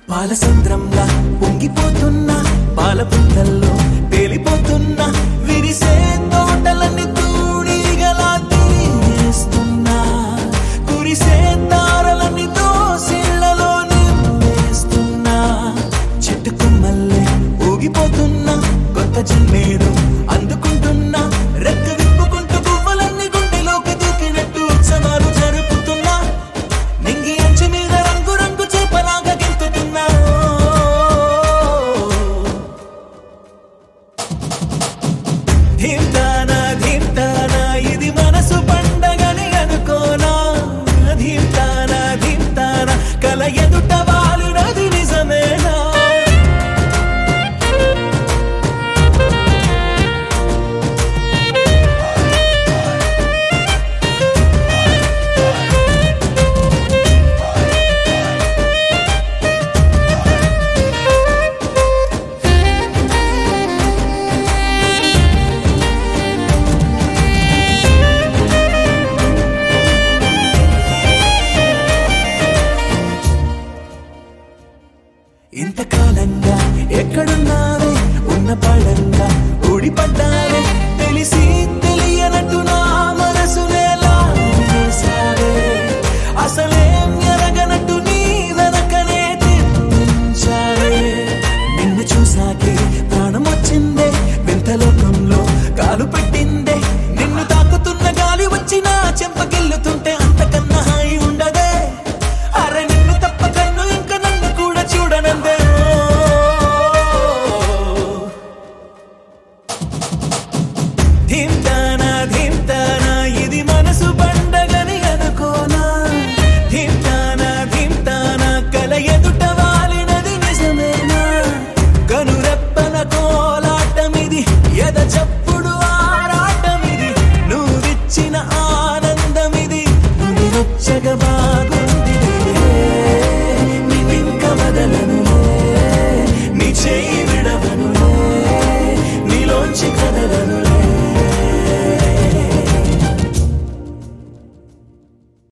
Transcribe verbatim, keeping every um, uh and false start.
పాలసంద్రంలా పొంగిపోతున్నా పాల పుంతల్లో తేలిపోతున్నా విరిసే తోటలన్నీ తూణీగలా తీయేస్తున్నా కురిసే తారలన్నీ దోసిళ్లలో నింపేస్తున్నా చెట్టు కొమ్మల్లే ఊగిపోతున్నా కొత్త జన్మేదో అందుకుంటున్నా రెక్క విప్పుకుంటూ పువ్వులన్నీ గుండెలోకి దూకినట్టు ఉత్సవాలు జరుపుతున్నా నింగి అంచు మీద రంగు రంగు చేపలాగా గెంతుతున్నా ధీమ్తానా ధీమ్తానా ఇది మనసు పండగని అనుకోనా ధీమ్తానా ధీమ్తానా కల ఎదుట వాలినది నిజమేనా ఇంతకాలంగా ఎక్కడున్నావే ఉన్న పడంగా ఊడిపడ్డావే